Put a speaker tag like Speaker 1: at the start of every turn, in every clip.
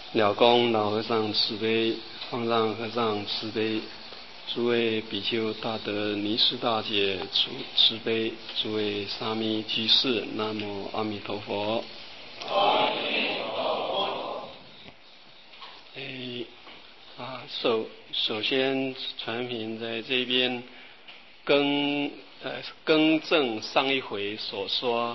Speaker 1: 了公老和尚慈悲，方丈和尚慈悲，诸位比丘大德尼师大姐慈悲，诸位沙弥居士，南无阿弥陀佛。
Speaker 2: 阿弥陀
Speaker 1: 佛。首先传频在这边更正上一回所说，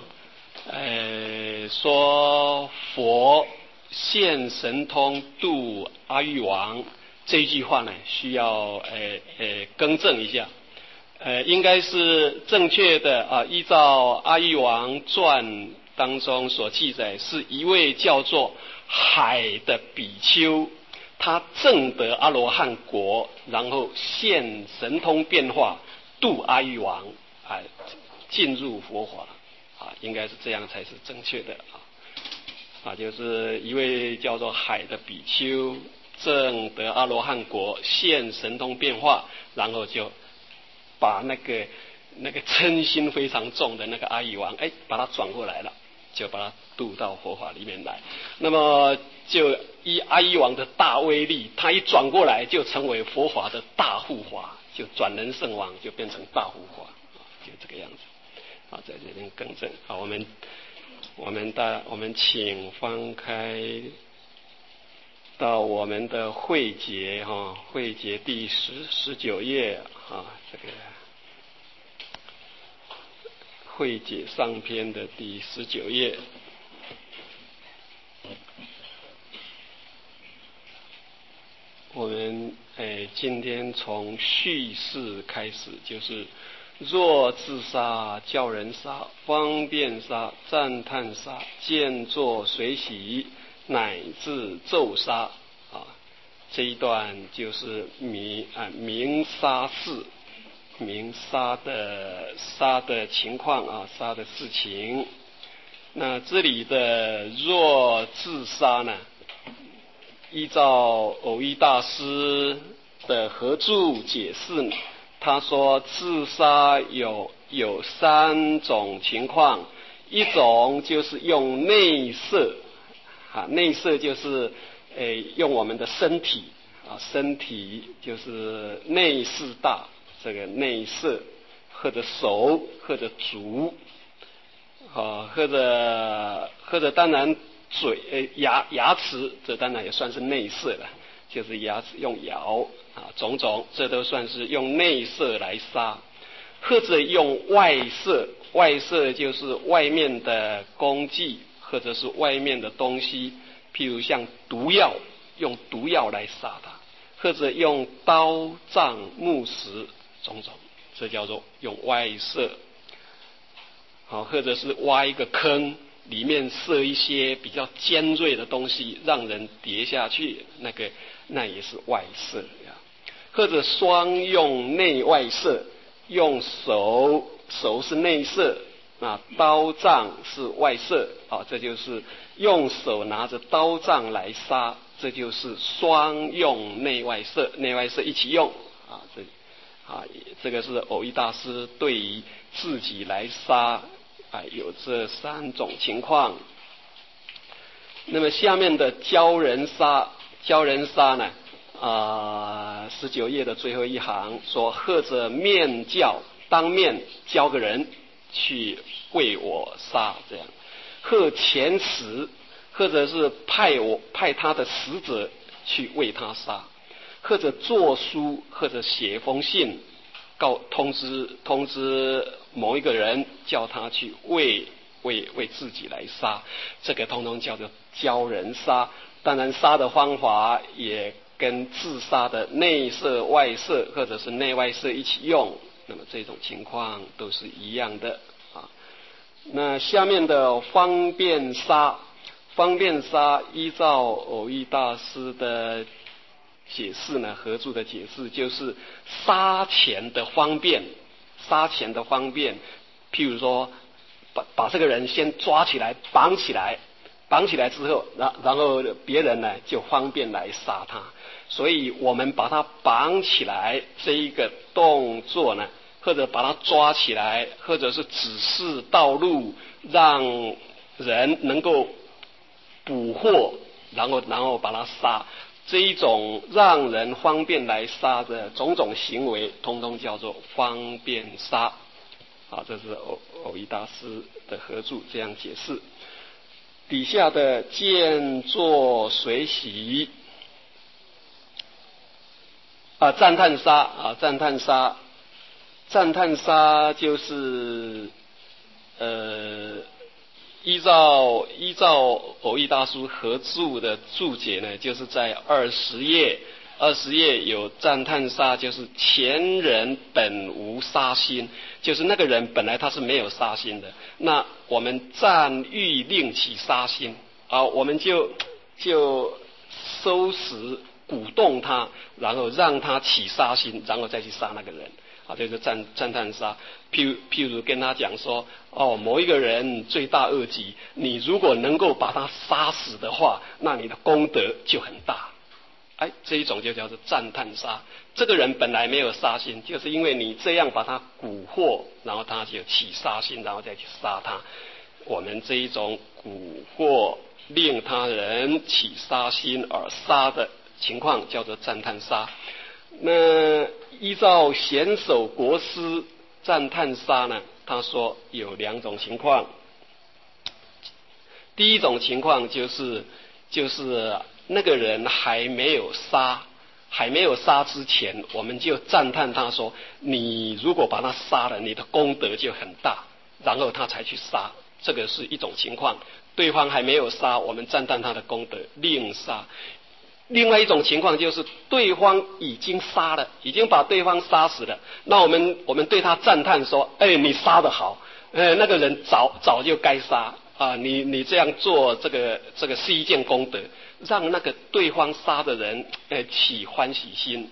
Speaker 1: 说佛现神通度阿育王这句话呢，需要更正一下。应该是正确的啊。依照阿育王传当中所记载，是一位叫做海的比丘，他证得阿罗汉果，然后现神通变化度阿育王进入佛法应该是这样才是正确的就是一位叫做海的比丘证得阿罗汉果，现神通变化，然后就把那个嗔心非常重的那个阿育王把他转过来了，就把他渡到佛法里面来。那么就依阿育王的大威力，他一转过来就成为佛法的大护法，就转人圣王，就变成大护法就这个样子在这边更正我们请翻开到我们的慧节慧节第19页这个慧解上篇的第19页。我们今天从叙事开始，就是若自杀、教人杀、方便杀、赞叹杀、见作随喜，乃至咒杀这一段就是明杀事，明杀的情况杀的事情。那这里的若自杀呢，依照偶益大师的合著解释，他说自杀有3种情况，一种就是用内摄内摄就是用我们的身体身体就是内四大，这个内摄，或者手，或者足或者当然嘴牙齿，这当然也算是内摄了，就是牙齿用咬种种，这都算是用内摄来杀。或者用外摄，外摄就是外面的工具，或者是外面的东西，譬如像毒药，用毒药来杀它，或者用刀杖木石种种，这叫做用外摄或者是挖一个坑，里面设一些比较尖锐的东西，让人跌下去，那也是外摄或者双用内外摄，用手是内摄刀杖是外摄这就是用手拿着刀杖来杀，这就是双用内外摄，内外摄一起用这个是偶益大师对于自己来杀有这3种情况。那么下面的教人杀呢19页的最后一行说，或者面教，当面教个人去为我杀，这样或遣使，或者是派他的使者去为他杀，或者作书，或者写封信通知某一个人，叫他去为自己来杀，这个通通叫做教人杀。当然杀的方法也跟自杀的内摄外摄或者是内外摄一起用，那么这种情况都是一样的那下面的方便杀依照偶益大师的解释呢，合著的解释就是杀前的方便，譬如说把这个人先抓起来绑起来之后，然后别人呢就方便来杀他，所以我们把他绑起来这一个动作呢，或者把他抓起来，或者是指示道路，让人能够捕获然后把他杀，这一种让人方便来杀的种种行为，通通叫做方便杀。啊，这是藕益大师的合著这样解释。底下的见作随喜赞叹杀赞叹杀就是依照藕益大师合著的注解呢，就是在20页有赞叹杀，就是前人本无杀心，就是那个人本来他是没有杀心的，那我们暂欲令起杀心我们就收拾鼓动他，然后让他起杀心，然后再去杀那个人这就是赞叹杀。譬如跟他讲说某一个人罪大恶极，你如果能够把他杀死的话，那你的功德就很大。这一种就叫做赞叹杀。这个人本来没有杀心，就是因为你这样把他蛊惑，然后他就起杀心，然后再去杀他。我们这一种蛊惑令他人起杀心而杀的情况叫做赞叹杀。那依照贤首国师赞叹杀呢，他说有2种情况。第一种情况就是那个人还没有杀之前，我们就赞叹他说，你如果把他杀了，你的功德就很大，然后他才去杀，这个是一种情况。对方还没有杀，我们赞叹他的功德，另杀。另外一种情况就是对方已经杀了，已经把对方杀死了，那我们对他赞叹说，你杀得好，那个人早就该杀你这样做，这个是一件功德，让那个对方杀的人起欢喜心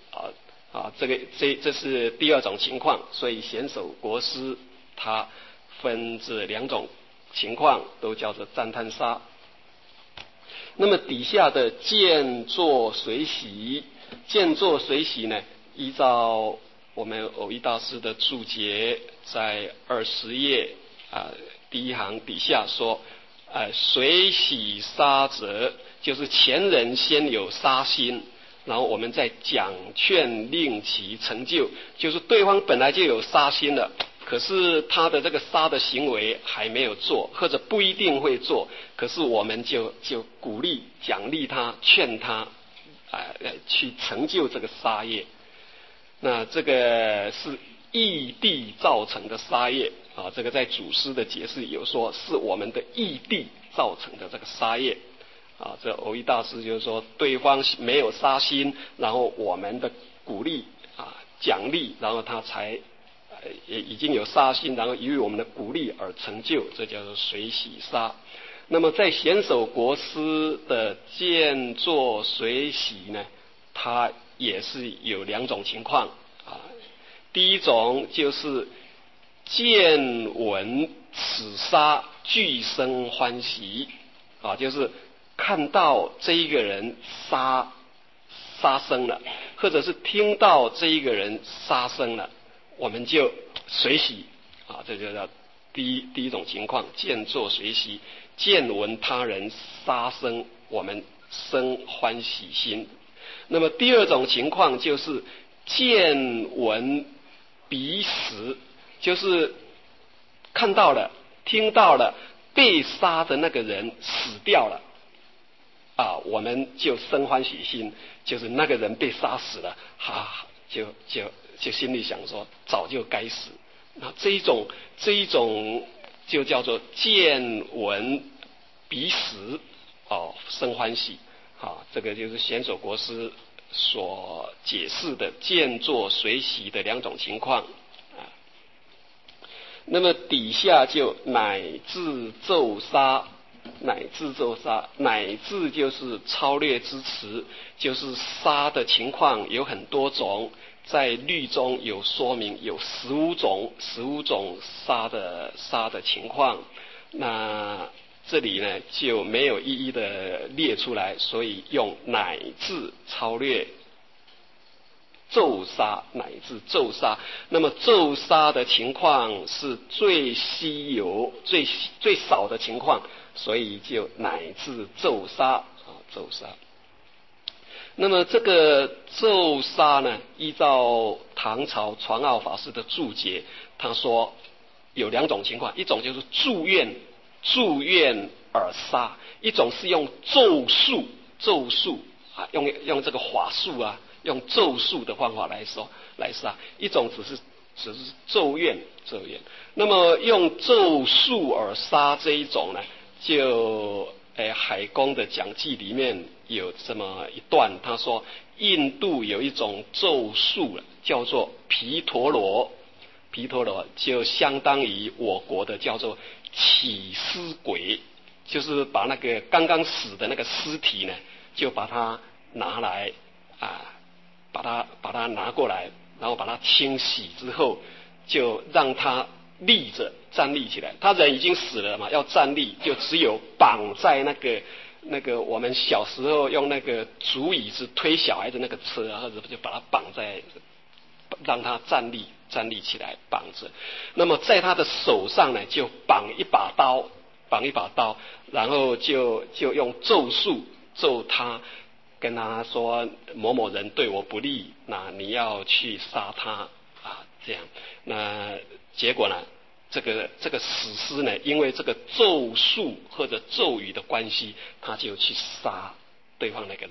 Speaker 1: 这是第2种情况。所以贤首国师他分这2种情况，都叫做赞叹杀。那么底下的见作随喜呢，依照我们藕益大师的注解，在20页第1行底下说随喜杀者，就是前人先有杀心，然后我们再讲劝令其成就，就是对方本来就有杀心了，可是他的这个杀的行为还没有做，或者不一定会做，可是我们就鼓励奖励他，劝他去成就这个杀业。那这个是义谛造成的杀业这个在祖师的解释有说是我们的义谛造成的这个杀业这藕益大师就是说，对方没有杀心，然后我们的鼓励奖励，然后他才也已经有杀心，然后由于我们的鼓励而成就，这叫做随喜杀。那么在贤首国师的见作随喜呢，它也是有2种情况第一种就是见闻此杀俱生欢喜就是看到这一个人杀生了，或者是听到这一个人杀生了，我们就随喜这就叫第一种情况，见作随喜。见闻他人杀生，我们生欢喜心。那么第2种情况就是见闻彼死，就是看到了听到了被杀的那个人死掉了我们就生欢喜心，就是那个人被杀死了就心里想说早就该死。那这一种就叫做见闻彼死生欢喜这个就是贤首国师所解释的见作随喜的2种情况那么底下就乃至咒杀，乃至就是超略之词，就是杀的情况有很多种，在律中有说明，有15种杀的情况。那这里呢就没有一一的列出来，所以用乃至超略咒杀，乃至咒杀。那么咒杀的情况是最稀有最少的情况，所以就乃至咒杀咒杀。那么这个咒杀呢，依照唐朝传奥法师的注解，他说有两种情况，一种就是住院而杀，一种是用咒术啊，用这个法术啊，用咒术的方法来杀，一种只是咒怨。那么用咒术而杀这一种呢，就海公的讲记里面有这么一段，他说印度有一种咒术叫做毗陀罗就相当于我国的叫做起尸鬼，就是把那个刚刚死的那个尸体呢，就把它拿来把它拿过来，然后把它清洗之后，就让它站立起来。他人已经死了嘛，要站立，就只有绑在那个我们小时候用那个竹椅子推小孩子那个车或者就把它绑在，让他站立起来，绑着。那么在他的手上呢，就绑一把刀，然后就用咒术咒他，跟他说某某人对我不利，那你要去杀他啊，这样。那结果呢，这个死尸呢，因为这个咒术或者咒语的关系，他就去杀对方那个人。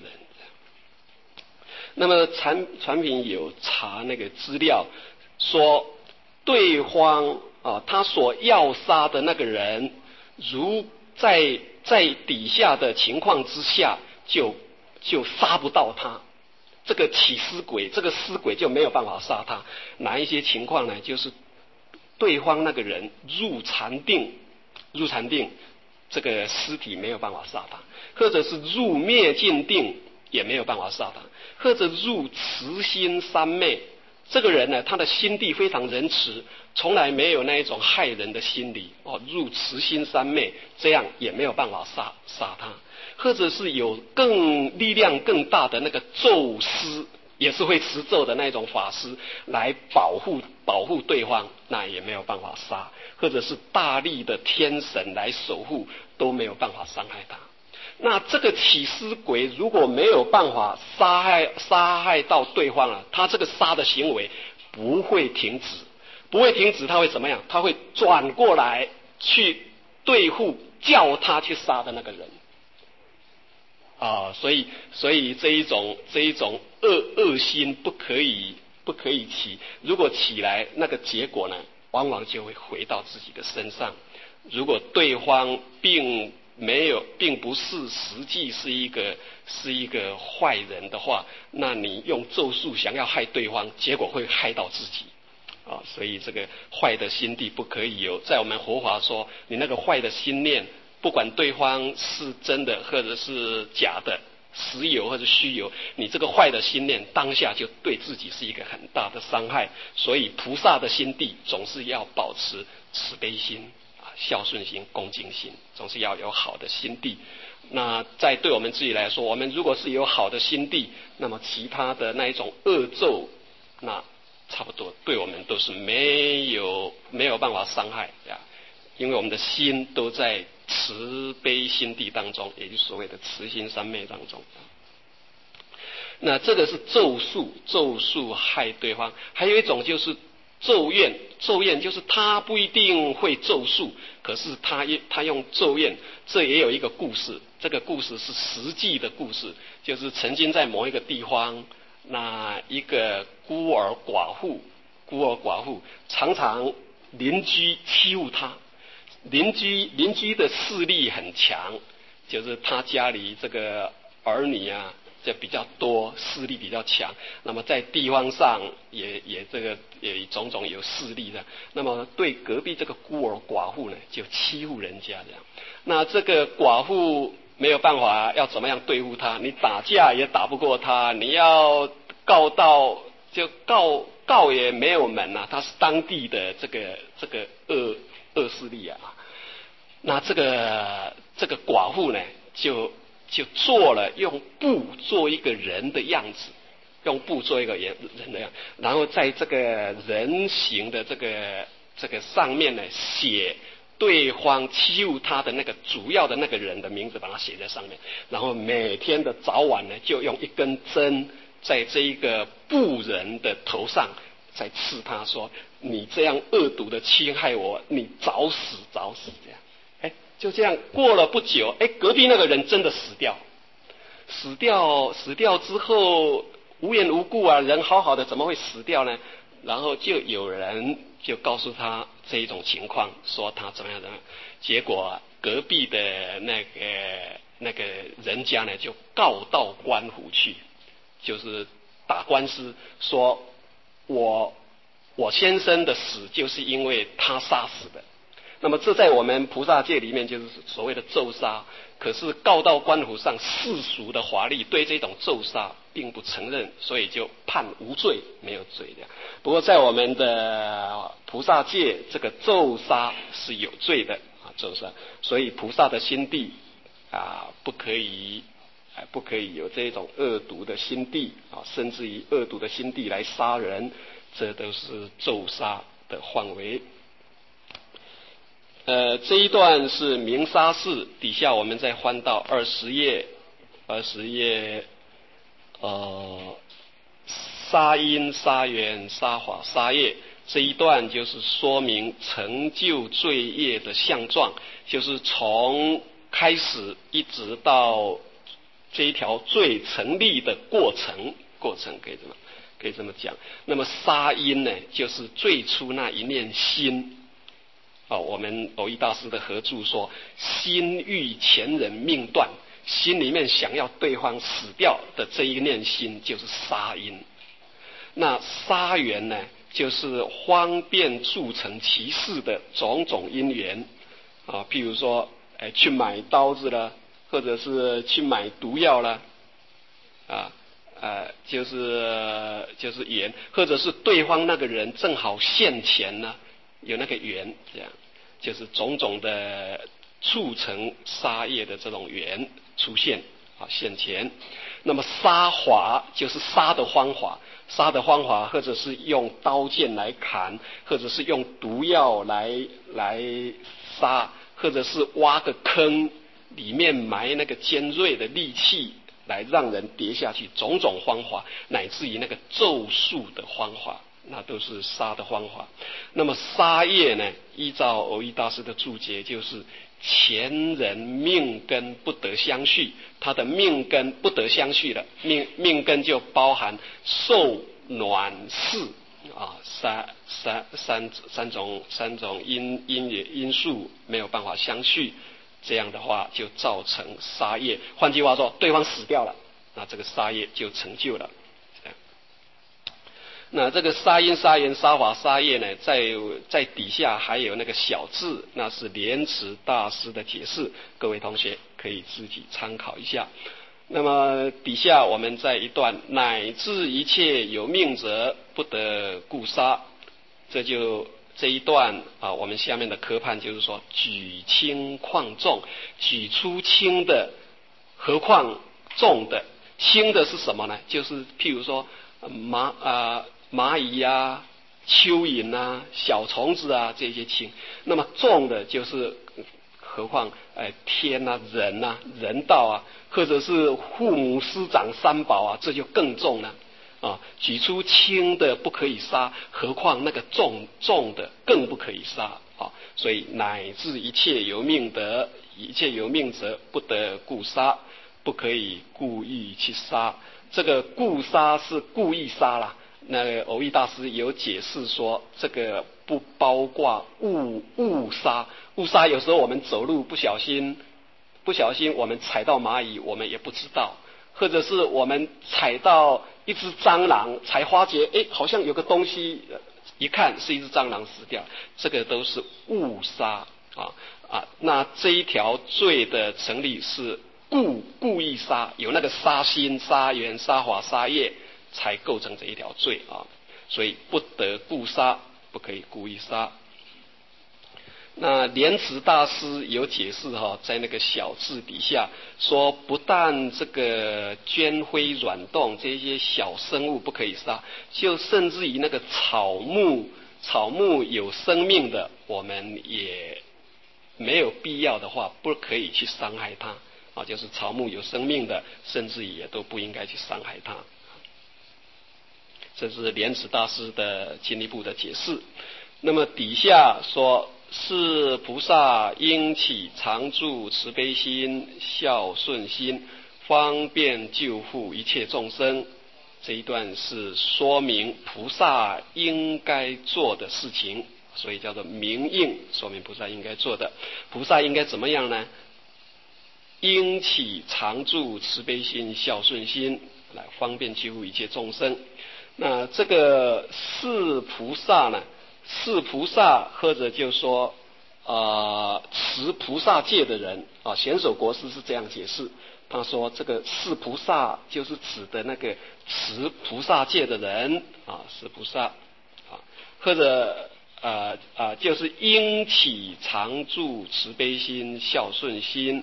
Speaker 1: 那么产品有查那个资料，说对方他所要杀的那个人，如在底下的情况之下，就杀不到他。这个起尸鬼，这个尸鬼就没有办法杀他。哪一些情况呢？就是对方那个人入禅定，这个尸体没有办法杀他，或者是入灭尽定也没有办法杀他，或者入慈心三昧，这个人呢，他的心地非常仁慈，从来没有那一种害人的心理入慈心三昧，这样也没有办法杀他。或者是有力量更大的那个咒师，也是会持咒的那种法师来保护对方，那也没有办法杀。或者是大力的天神来守护，都没有办法伤害他。那这个起尸鬼如果没有办法杀害到对方了，他这个杀的行为不会停止，他会怎么样？他会转过来去对付叫他去杀的那个人。所以这一种恶心不可以起，如果起来，那个结果呢，往往就会回到自己的身上。如果对方并不是实际是一个坏人的话，那你用咒术想要害对方，结果会害到自己。所以这个坏的心地不可以有。在我们佛法说，你那个坏的心念，不管对方是真的或者是假的，实有或者虚有，你这个坏的心念当下就对自己是一个很大的伤害。所以菩萨的心地总是要保持慈悲心、孝顺心、恭敬心，总是要有好的心地。那在对我们自己来说，我们如果是有好的心地，那么其他的那一种恶咒，那差不多对我们都是没有办法伤害呀，因为我们的心都在慈悲心地当中，也就是所谓的慈心三昧当中。那这个是咒术害对方。还有一种就是咒怨就是他不一定会咒术，可是他用咒怨。这也有一个故事，这个故事是实际的故事，就是曾经在某一个地方，那一个孤儿寡妇常常邻居欺负他，邻居的势力很强，就是他家里这个儿女就比较多，势力比较强，那么在地方上也种种有势力的，那么对隔壁这个孤儿寡妇呢，就欺负人家这样。那这个寡妇没有办法，要怎么样对付他？你打架也打不过他，你要告也没有门他是当地的这个恶势力那这个寡妇呢，就用布做一个人的样子，然后在这个人形的这个上面呢，写对方欺负他的那个主要的那个人的名字把它写在上面，然后每天的早晚呢，就用一根针在这一个部人的头上在刺他，说你这样恶毒的侵害我，你早死早死这样。就这样过了不久，隔壁那个人真的死掉之后无缘无故啊，人好好的怎么会死掉呢？然后就有人就告诉他这一种情况，说他怎么样，结果隔壁的那个人家呢就告到官府去，就是打官司，说我先生的死就是因为他杀死的。那么这在我们菩萨界里面就是所谓的咒杀，可是告到官府上，世俗的法律对这种咒杀并不承认，所以就判无罪，没有罪的。不过在我们的菩萨界，这个咒杀是有罪的啊，咒杀，所以菩萨的心地啊，不可以有这种恶毒的心地啊，甚至于恶毒的心地来杀人，这都是咒杀的范围。这一段是明杀事，底下我们再翻到20页，杀因、杀缘、杀法、杀业，这一段就是说明成就罪业的相状，就是从开始一直到这一条罪成立的过程可以这么讲。那么杀因呢，就是最初那一念心。我们蕅益大师的合著说，心欲前人命断，心里面想要对方死掉的这一念心就是杀因。那杀缘呢，就是方便铸成其事的种种因缘譬如说去买刀子啦，或者是去买毒药啦就是缘，或者是对方那个人正好现前呢，有那个缘，这样就是种种的促成杀业的这种缘出现现前。那么杀法就是杀的方法，或者是用刀剑来砍，或者是用毒药来杀，或者是挖个坑里面埋那个尖锐的利器来让人跌下去，种种方法，乃至于那个咒术的方法，那都是杀的方法。那么杀业呢，依照蕅益大师的注解，就是前人命根不得相续，他的命根不得相续了，命根就包含受暖世三种因素没有办法相续，这样的话就造成杀业。换句话说，对方死掉了，那这个杀业就成就了。那这个杀因、杀缘、杀法、杀业呢，在底下还有那个小字，那是莲池大师的解释，各位同学可以自己参考一下。那么底下我们在一段，乃至一切有命者不得故杀，这一段我们下面的科判就是说，举轻况重，举出轻的，何况重的？轻的是什么呢？就是譬如说蚂蚁啊、蚯蚓啊、小虫子啊，这些轻。那么重的就是何况天啊、人啊、人道啊，或者是父母师长三宝啊，这就更重了举出轻的不可以杀，何况那个重的更不可以杀所以乃至一切有命者不得故杀，不可以故意去杀。这个故杀是故意杀啦。那个蕅益大师有解释说，这个不包括误杀。误杀有时候我们走路不小心我们踩到蚂蚁，我们也不知道，或者是我们踩到一只蟑螂，才发觉好像有个东西，一看是一只蟑螂死掉，这个都是误杀那这一条罪的成立是故意杀，有那个杀心、杀缘、杀法、杀业，才构成这一条罪所以不得故杀，不可以故意杀。那莲池大师有解释在那个小字底下说，不但这个捐灰软动这些小生物不可以杀，就甚至于那个草木有生命的，我们没有必要的话，不可以去伤害它啊，就是草木有生命的，甚至也都不应该去伤害它。这是莲池大师的进一步的解释。那么底下说，是菩萨应起常住慈悲心、孝顺心，方便救护一切众生。这一段是说明菩萨应该做的事情，所以叫做明应，说明菩萨应该做的。菩萨应该怎么样呢？应起常住慈悲心、孝顺心，来方便救护一切众生。那这个是菩萨呢？是菩萨，或者就说持菩萨戒的人啊，显首国师是这样解释。他说这个是菩萨就是指的那个持菩萨戒的人啊，是菩萨啊，或者就是应起常住慈悲心、孝顺心，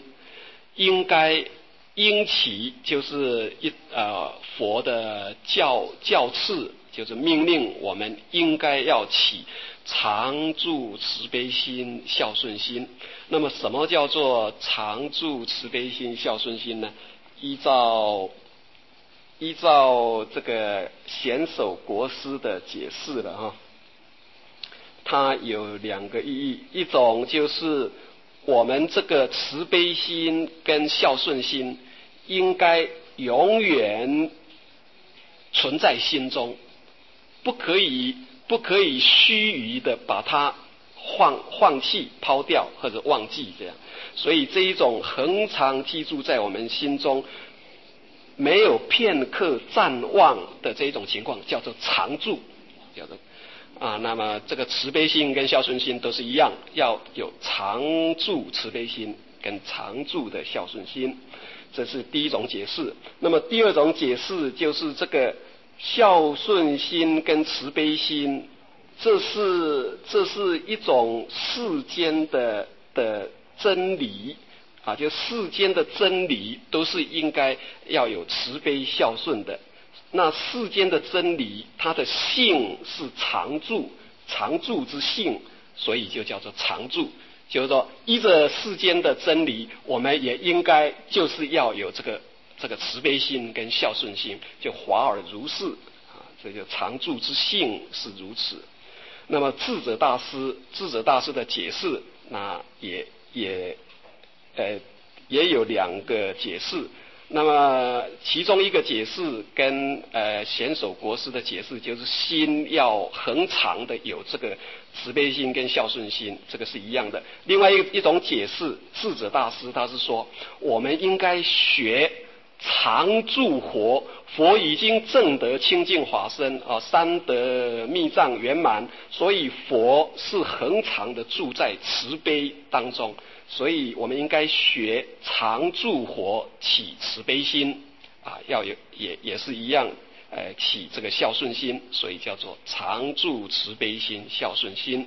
Speaker 1: 应起就是佛的教敕，就是命令我们应该要起常住慈悲心、孝顺心。那么什么叫做常住慈悲心、孝顺心呢？依照这个显首国师的解释了哈，它有两个意义，一种就是我们这个慈悲心跟孝顺心应该永远存在心中，不可以虚臾的把它放弃、抛掉或者忘记这样。所以这一种恒常记住在我们心中，没有片刻暂忘的这一种情况，叫做常住，叫做那么这个慈悲心跟孝顺心都是一样，要有常住慈悲心跟常住的孝顺心，这是第一种解释。那么第二种解释就是这个孝顺心跟慈悲心，这是一种世间的真理啊，就世间的真理都是应该要有慈悲孝顺的。那世间的真理，它的性是常住，常住之性，所以就叫做常住。就是说，依着世间的真理，我们也应该就是要有这个慈悲心跟孝顺心，就华而如是啊，这就常住之性是如此。那么智者大师的解释，那也有两个解释。那么其中一个解释跟显首国师的解释，就是心要恒常的有这个慈悲心跟孝顺心，这个是一样的。另外一种解释，智者大师他是说，我们应该学常住佛已经证得清净法身啊，三德密藏圆满，所以佛是恒常的住在慈悲当中。所以我们应该学常住佛起慈悲心啊，要有也是一样，起这个孝顺心，所以叫做常住慈悲心、孝顺心。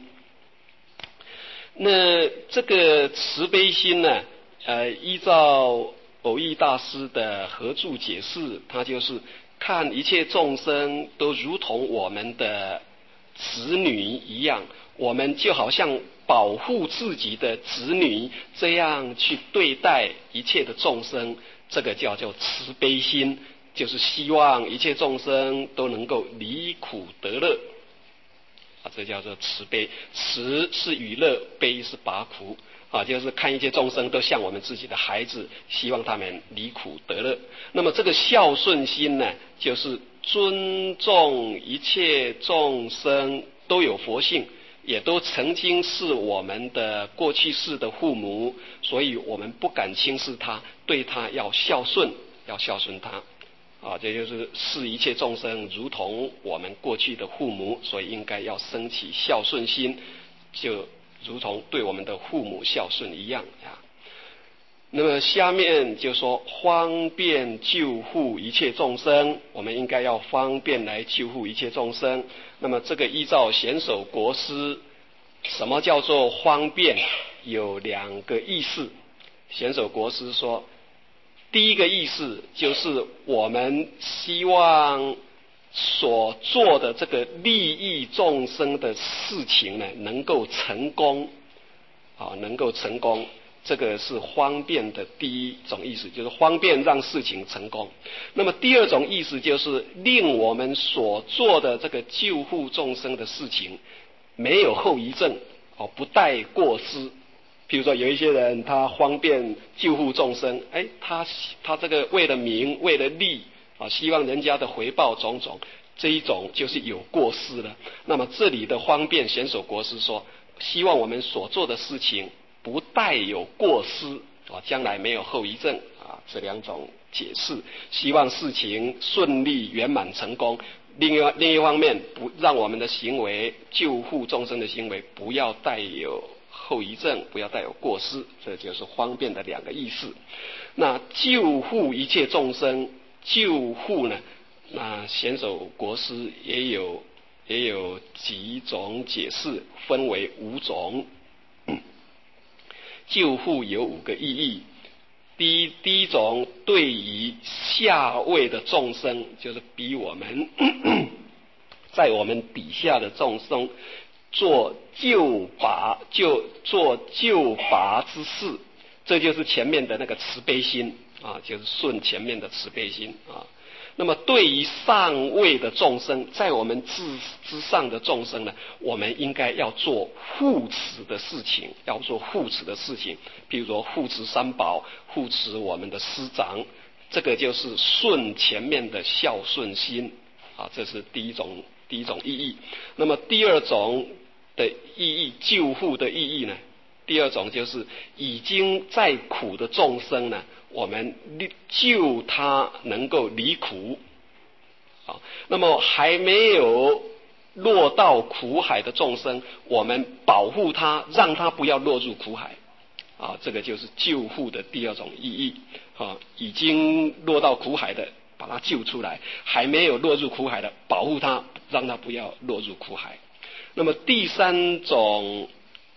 Speaker 1: 那这个慈悲心呢，依照蕅益大师的合著解释，他就是看一切众生都如同我们的子女一样，我们就好像保护自己的子女这样去对待一切的众生，这个叫做慈悲心，就是希望一切众生都能够离苦得乐啊，这叫做慈悲。慈是与乐，悲是拔苦啊，就是看一切众生都像我们自己的孩子，希望他们离苦得乐。那么这个孝顺心呢，就是尊重一切众生都有佛性，也都曾经是我们的过去世的父母，所以我们不敢轻视他，对他要孝顺他啊，这就是视一切众生如同我们过去的父母，所以应该要升起孝顺心，就如同对我们的父母孝顺一样啊。那么下面就说方便救护一切众生，我们应该要方便来救护一切众生。那么这个依照显首国师，什么叫做方便？有两个意思。显首国师说，第一个意思就是我们希望所做的这个利益众生的事情呢，能够成功能够成功，这个是方便的第一种意思，就是方便让事情成功。那么第二种意思就是令我们所做的这个救护众生的事情没有后遗症，不带过失。比如说有一些人他方便救护众生，他这个为了名为了利希望人家的回报种种，这一种就是有过失了。那么这里的方便显首国师说，希望我们所做的事情不带有过失将来没有后遗症这两种解释，希望事情顺利圆满成功。另一方面，不让我们的行为救护众生的行为不要带有后遗症，不要带有过失，这就是方便的两个意思。那救护一切众生，救护呢，那显首国师也有几种解释，分为5种。救护有5个意义。第一种，对于下位的众生，就是比我们在我们底下的众生做救拔之事，这就是前面的那个慈悲心就是顺前面的慈悲心那么对于上位的众生，在我们之上的众生呢，我们应该要做护持的事情，譬如说护持三宝，护持我们的师长，这个就是顺前面的孝顺心这是第一种意义。那么第二种的意义，救护的意义呢，第二种就是已经在苦的众生呢，我们救他能够离苦那么还没有落到苦海的众生，我们保护他，让他不要落入苦海这个就是救护的第二种意义已经落到苦海的把他救出来，还没有落入苦海的保护他，让他不要落入苦海。那么第三种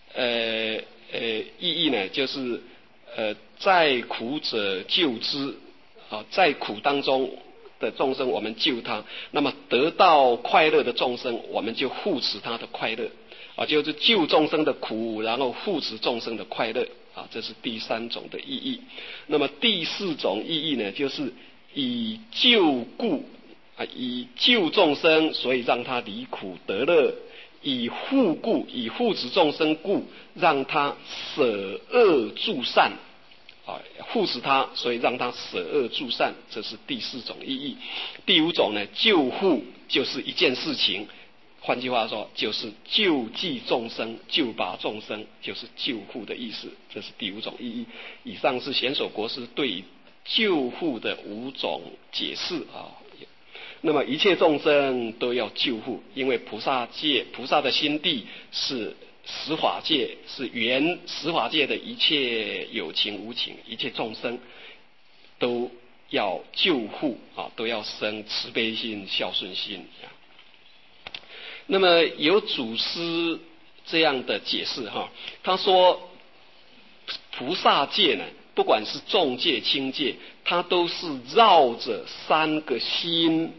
Speaker 1: 意义呢，就是在苦者救之在苦当中的众生我们救他，那么得到快乐的众生我们就护持他的快乐就是救众生的苦，然后护持众生的快乐这是第三种的意义。那么第四种意义呢，就是以救故以救众生，所以让他离苦得乐；以护故，以护持众生故，让他舍恶助善护持他，所以让他舍恶助善，这是第四种意义。第五种呢，救护就是一件事情，换句话说就是救济众生，救拔众生，就是救护的意思，这是第五种意义。以上是显首国师对救护的5种解释那么一切众生都要救护，因为菩萨的心地是十法界，是原十法界的一切有情无情，一切众生都要救护都要生慈悲心、孝顺心那么有祖师这样的解释他说菩萨界呢，不管是众界轻界，它都是绕着3个心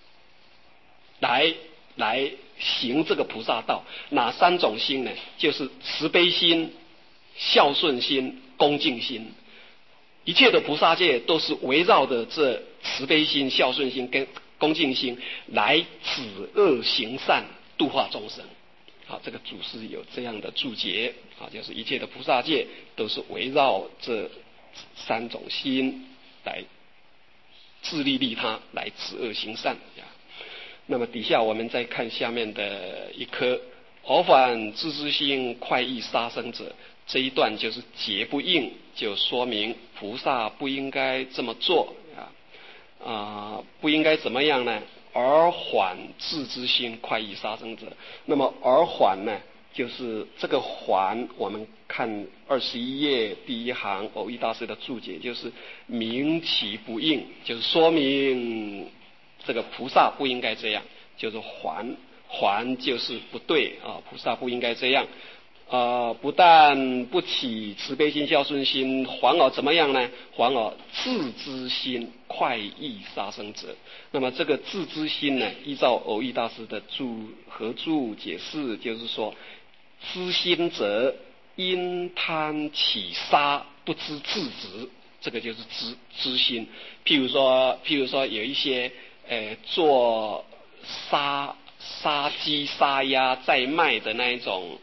Speaker 1: 来行这个菩萨道。哪3种心呢？就是慈悲心、孝顺心、恭敬心。一切的菩萨界都是围绕着这慈悲心、孝顺心跟恭敬心来止恶行善，度化众生这个祖师有这样的注解就是一切的菩萨界都是围绕这3种心来自利利他，来止恶行善那么底下我们再看下面的一颗，尔反自知心快意杀生者，这一段就是结不应，就说明菩萨不应该这么做不应该怎么样呢？尔缓自知心快意杀生者，那么尔缓呢，就是这个缓，我们看21页第1行藕益大师的注解，就是明其不应，就是说明这个菩萨不应该这样，就是还就是不对菩萨不应该这样不但不起慈悲心、孝顺心，反而怎么样呢？反而自知心快意杀生者。那么这个自知心呢，依照藕益大师的合注解释，就是说知心者因贪起杀，不知自止，这个就是知心。譬如说有一些做杀鸡杀鸭在卖的那一种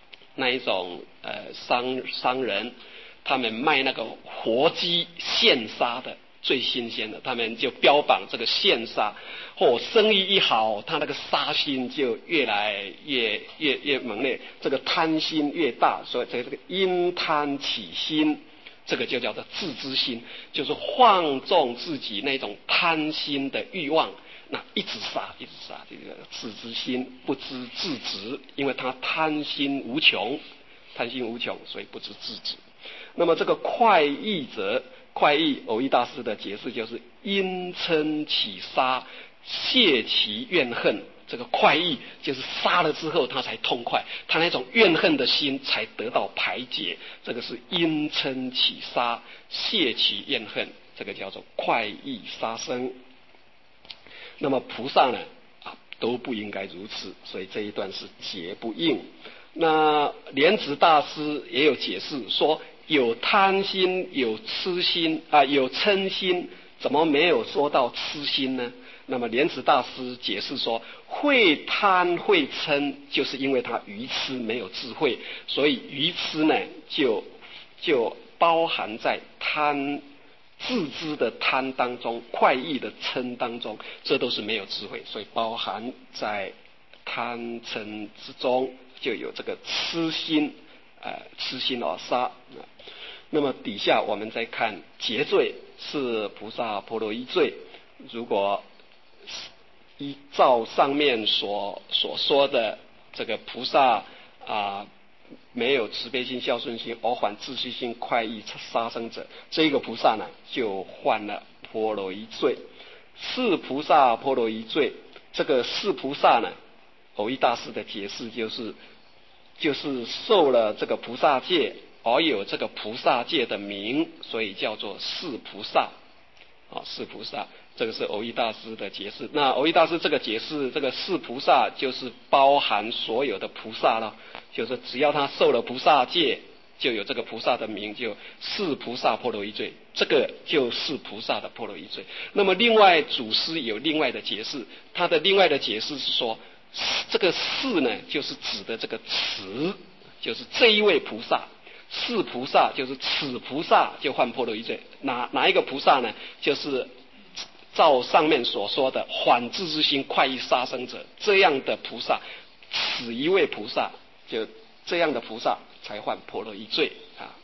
Speaker 1: 商人，他们卖那个活鸡现杀的最新鲜的，他们就标榜这个现杀，生意一好，他那个杀心就越来越猛烈，这个贪心越大，所以这个因贪起心，这个就叫做自知心，就是放纵自己那种贪心的欲望，那一直杀，这个自知心不知自止，因为他贪心无穷，所以不知自止。那么这个快意者，快意蕅益大师的解释就是因嗔起杀，泄其怨恨。这个快意就是杀了之后他才痛快，他那种怨恨的心才得到排解，这个是因嗔起杀，泄其怨恨，这个叫做快意杀生。那么菩萨呢都不应该如此，所以这一段是结不应。那莲池大师也有解释说，有贪心，有痴心有嗔心，怎么没有说到痴心呢？那么莲池大师解释说，会贪会嗔，就是因为他愚痴没有智慧，所以愚痴呢就包含在自知的贪当中，快意的嗔当中，这都是没有智慧，所以包含在贪嗔之中，就有这个痴心而杀。那么底下我们再看结罪是菩萨婆罗夷罪，如果依照上面所说的这个菩萨没有慈悲心、孝顺心，而犯自私心、快意杀生者，这个菩萨呢就犯了婆罗夷罪。是菩萨婆罗夷罪，这个是菩萨呢，蕅益大师的解释就是受了这个菩萨戒，而有这个菩萨戒的名，所以叫做是菩萨。是菩萨，这个是蕅益大师的解释。那蕅益大师这个解释，这个是菩萨就是包含所有的菩萨了，就是只要他受了菩萨戒，就有这个菩萨的名，就是菩萨婆罗夷罪，这个就是菩萨的婆罗夷罪。那么另外祖师有另外的解释，他的另外的解释是说，这个是呢就是指的这个慈，就是这一位菩萨。是菩萨就是此菩萨就犯婆罗夷罪，哪一个菩萨呢？就是照上面所说的反自之心、快意杀生者，这样的菩萨，此一位菩萨，就这样的菩萨才犯婆罗夷罪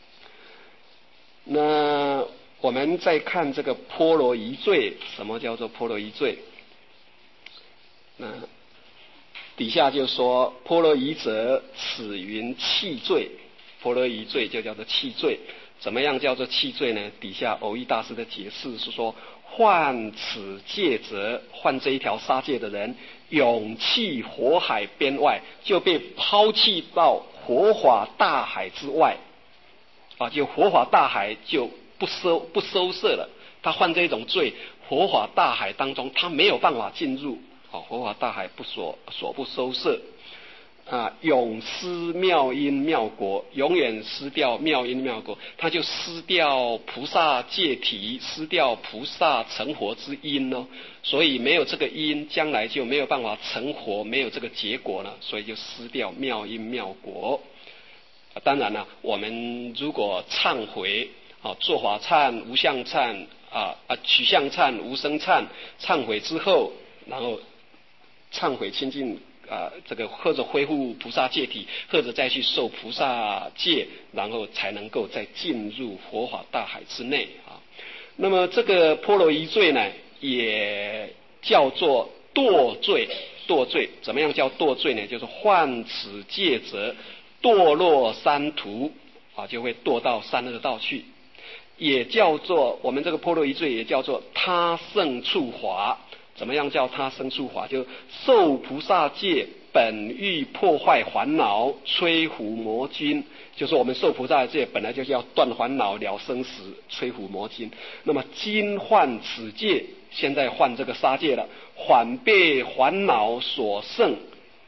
Speaker 1: 那我们再看这个婆罗夷罪，什么叫做婆罗夷罪？那底下就说婆罗夷者，此云弃罪。婆罗夷罪就叫做弃罪，怎么样叫做弃罪呢？底下蕅益大师的解释是说，犯此戒者，犯这一条杀戒的人，永弃火海边外，就被抛弃到火法大海之外就火法大海就不收摄了。他犯这种罪，火法大海当中他没有办法进入火法大海所不收摄永失妙因妙果，永远失掉妙因妙果，他就失掉菩萨戒体，失掉菩萨成佛之因所以没有这个因，将来就没有办法成佛，没有这个结果了，所以就失掉妙因妙果当然了，我们如果忏悔做法忏、无相忏取相忏、无生忏，忏悔之后，然后忏悔清净这个或者恢复菩萨戒体，或者再去受菩萨戒，然后才能够再进入佛法大海之内那么这个婆罗夷罪呢，也叫做堕罪。堕罪怎么样叫堕罪呢？就是犯此戒者，堕落三途就会堕到三恶道去。也叫做我们这个婆罗夷罪，也叫做他胜处法。怎么样叫他胜处法？就受菩萨戒，本欲破坏烦恼，摧伏魔君。就是我们受菩萨戒本来就是要断烦恼、了生死、摧伏魔君。那么今犯此戒，现在犯这个杀戒了，反被烦恼所胜，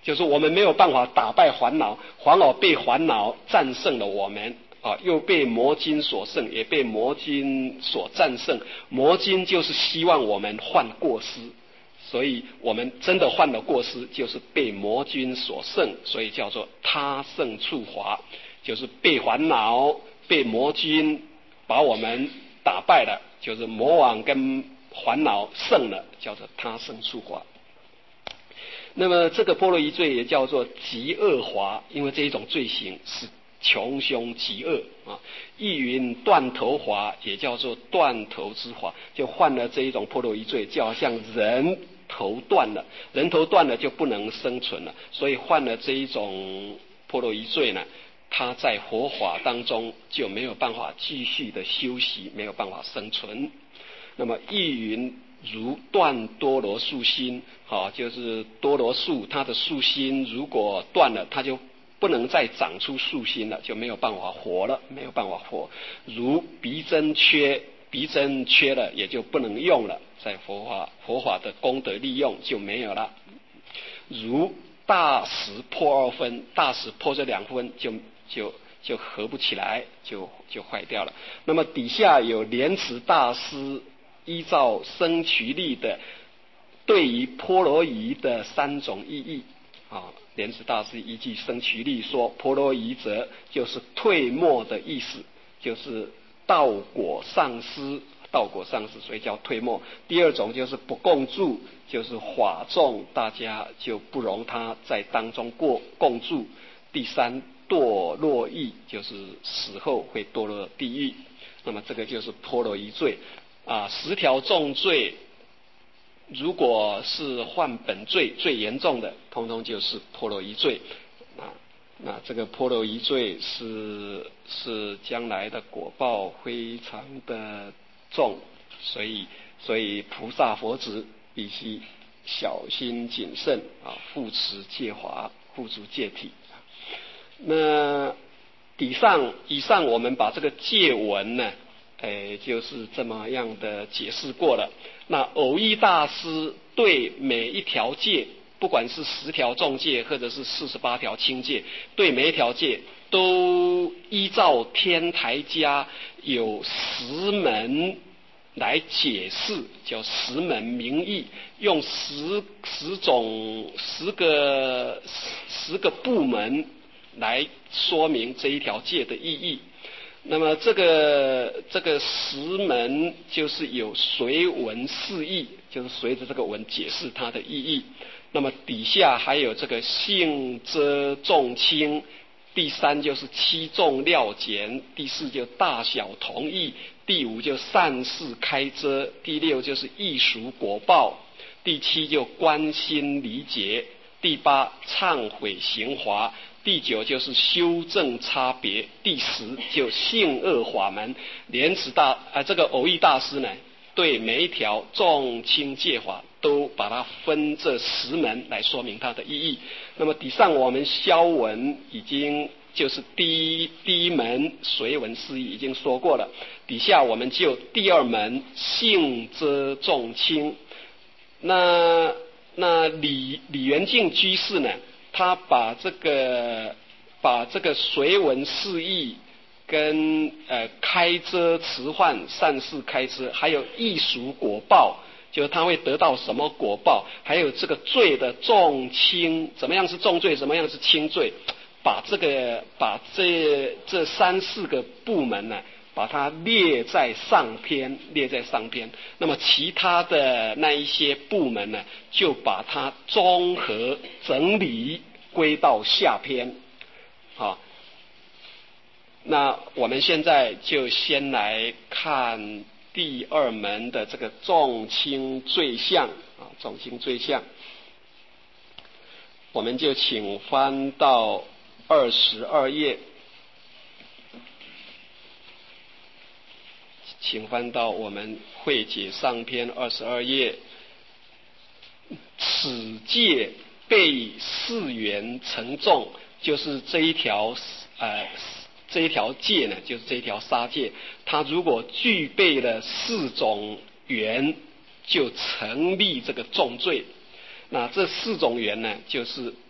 Speaker 1: 就是我们没有办法打败烦恼，反而被烦恼战胜了我们啊，又被魔金所胜，也被魔金所战胜。魔金就是希望我们犯过失，所以我们真的犯了过失，就是被魔君所胜，所以叫做他胜处罚，就是被烦恼、被魔君把我们打败了，就是魔王跟烦恼胜了，叫做他胜处罚。那么这个波罗夷罪也叫做极恶罚，因为这一种罪行是穷凶极恶啊。亦云断头罚，也叫做断头之罚，就犯了这一种波罗夷罪，就好像人头断了，人头断了就不能生存了，所以犯了这一种波罗夷罪呢，他在佛法当中就没有办法继续的修习，没有办法生存。那么亦云如断多罗树心，就是多罗树它的树心如果断了，它就不能再长出树心了，就没有办法活了，没有办法活。如鼻针缺了，也就不能用了，在佛法的功德利用就没有了。如大石破二分，大石破这2分就合不起来，就坏掉了。那么底下有莲池大师依照生渠力的对于波罗夷的3种意义啊，莲池大师依据生渠力说，波罗夷则就是退没的意思，就是道果丧失，所以叫退没。第2种就是不共住，就是法众大家就不容他在当中共住。第3堕落狱，就是死后会堕落地狱。那么这个就是波罗夷罪啊。10条重罪如果是犯本罪最严重的，通通就是波罗夷罪啊。那这个波罗夷罪是将来的果报非常的重，所以菩萨佛子必须小心谨慎啊，护持戒法，护持戒体。那以上我们把这个戒文呢，就是这么样的解释过了。那偶益大师对每一条戒，不管是10条重戒或者是48条轻戒，对每一条戒都依照天台家有10门来解释，叫10门名义，用10个部门来说明这一条戒的意义。那么这个10门就是有随文释义，就是随着这个文解释它的意义。那么底下还有这个性遮重轻，第3就是七重料简，第4就大小同义，第5就善事开遮，第6就是异熟果报，第7就观心理解，第8忏悔行华，第9就是修正差别，第10就性恶法门。莲池这个偶益大师呢，对每一条重轻戒法都把它分这10门来说明它的意义。那么底上我们消文已经就是第一门随文释义已经说过了，底下我们就第2门性遮重轻。那李元敬居士呢，他把这个随文释义跟开遮辞患、善事开遮，还有异熟果报，就是他会得到什么果报，还有这个罪的重轻，怎么样是重罪，怎么样是轻罪，把这3、4个部门呢，把它列在上篇。那么其他的那一些部门呢，就把它综合整理归到下篇。好，那我们现在就先来看第2门的这个重轻罪相啊，重轻罪相，我们就请翻到22页。请翻到我们会解上篇22页。此戒被4缘成重，就是这一条戒呢，就是这一条杀戒，它如果具备了4种缘，就成立这个重罪。那这4种缘呢，就是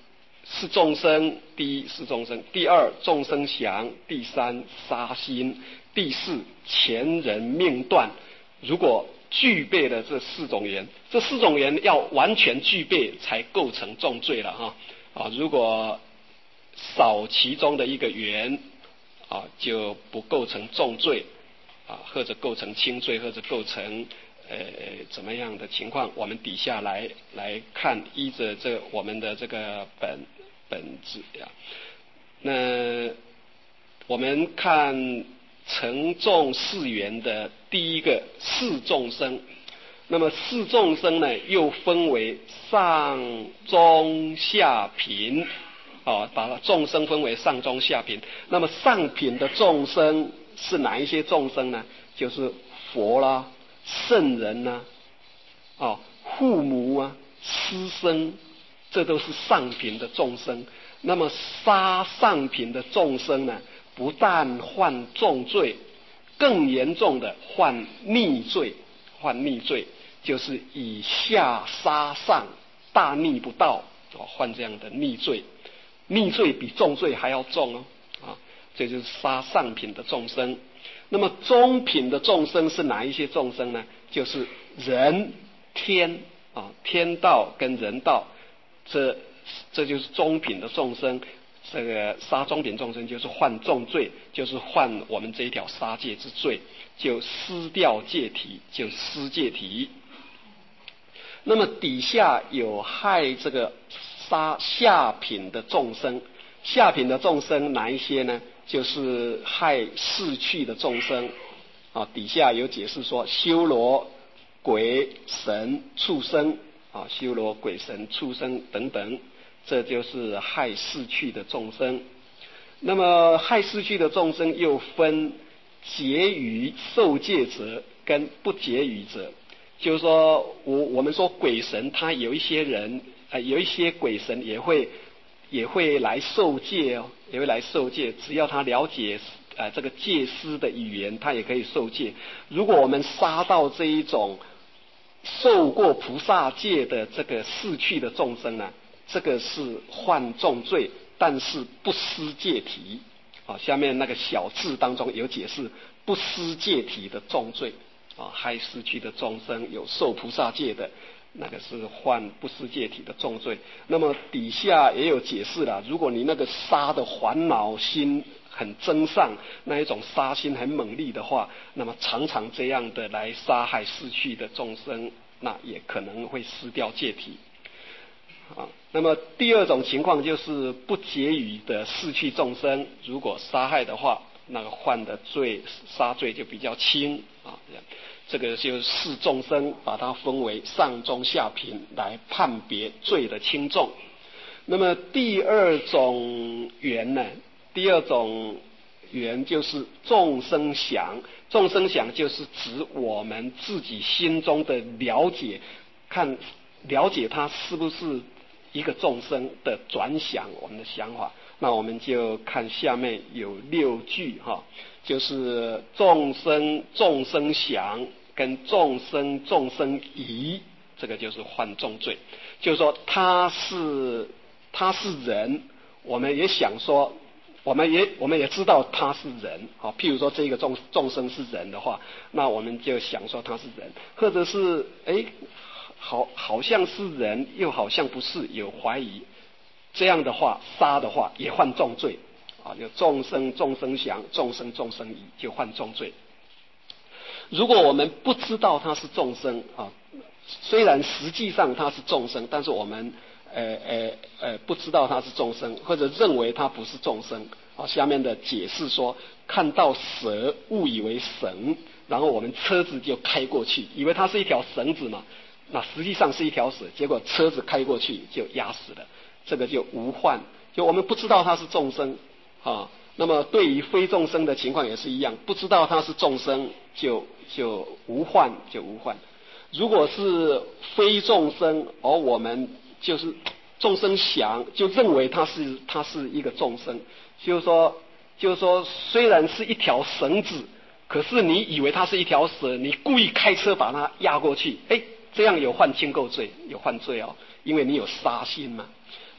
Speaker 1: 是众生，第一是众生，第二众生想，第三杀心，第四前人命断。如果具备了这四种缘，这四种缘要完全具备才构成重罪了哈。如果少其中的一个缘就不构成重罪或者构成轻罪，或者构成怎么样的情况，我们底下来看，依着我们的这个本质那我们看承重四缘的第一个四众生，那么四众生呢，又分为上中下品把众生分为上中下品。那么上品的众生是哪一些众生呢？就是佛啦、圣人啦、父母啊、师生，这都是上品的众生。那么杀上品的众生呢，不但犯重罪，更严重的犯逆罪。犯逆罪就是以下杀上，大逆不道犯这样的逆罪。逆罪比重罪还要重这就是杀上品的众生。那么中品的众生是哪一些众生呢？就是人天天道跟人道，这就是中品的众生。这个杀中品众生就是犯重罪，就是犯我们这一条杀戒之罪，就失掉戒体，就失戒体。那么底下有害这个杀下品的众生，下品的众生哪一些呢？就是害逝去的众生底下有解释说修罗、鬼、神、畜生修罗、鬼、神、畜生等等，这就是害逝去的众生。那么害逝去的众生又分结于受戒者跟不结于者。就是说我们说鬼神，他有一些人有一些鬼神也会来受戒也会来受戒，只要他了解这个戒师的语言，他也可以受戒。如果我们杀到这一种受过菩萨戒的这个逝去的众生呢，这个是犯重罪，但是不失戒体下面那个小字当中有解释不失戒体的重罪害逝去的众生有受菩萨戒的，那个是犯不失戒体的重罪。那么底下也有解释了，如果你那个杀的烦恼心很增上，那一种杀心很猛烈的话，那么常常这样的来杀害逝去的众生，那也可能会失掉戒体那么第二种情况就是不结语的逝去众生，如果杀害的话，那个犯的罪杀罪就比较轻这个就是四众生，把它分为上中下品来判别罪的轻重。那么第二种缘呢？第二种缘就是众生想。众生想就是指我们自己心中的了解，了解它是不是一个众生的转想，我们的想法。那我们就看下面有6句就是众生想跟众生疑，这个就是犯重罪。就是说他是人，我们也想说，我们也知道他是人譬如说这个众生是人的话，那我们就想说他是人，或者是好像是人又好像不是，有怀疑，这样的话杀的话也犯重罪就众生想，众生疑，就犯重罪。如果我们不知道他是众生虽然实际上他是众生，但是我们不知道他是众生，或者认为他不是众生下面的解释说，看到蛇误以为绳，然后我们车子就开过去，以为它是一条绳子嘛，那实际上是一条蛇，结果车子开过去就压死了，这个就无患。就我们不知道他是众生那么对于非众生的情况也是一样，不知道他是众生就无患，就无患。如果是非众生，而我们就是众生想就认为他是一个众生，就是说虽然是一条绳子，可是你以为它是一条蛇，你故意开车把它压过去，这样有犯轻垢罪，有犯罪因为你有杀心嘛。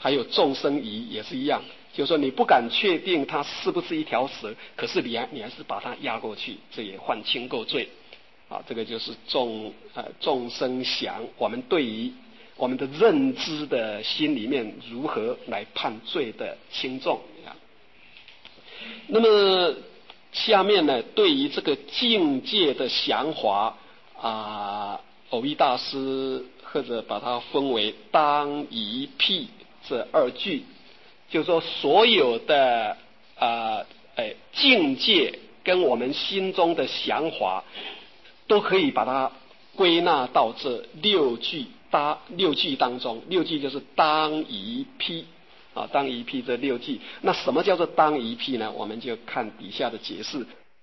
Speaker 1: 还有众生疑也是一样，就是说你不敢确定它是不是一条蛇，可是你还是把它压过去，这也犯轻垢罪。这个就是众生想，我们对于我们的认知的心里面如何来判罪的轻重。那么下面呢，对于这个境界的详华蕅益大师或者把它分为当一辟这2句，就是说所有的境界跟我们心中的想法都可以把它归纳到这6句当中。6句就是当一辟当一辟这6句。那什么叫做当一辟呢？我们就看底下的解释。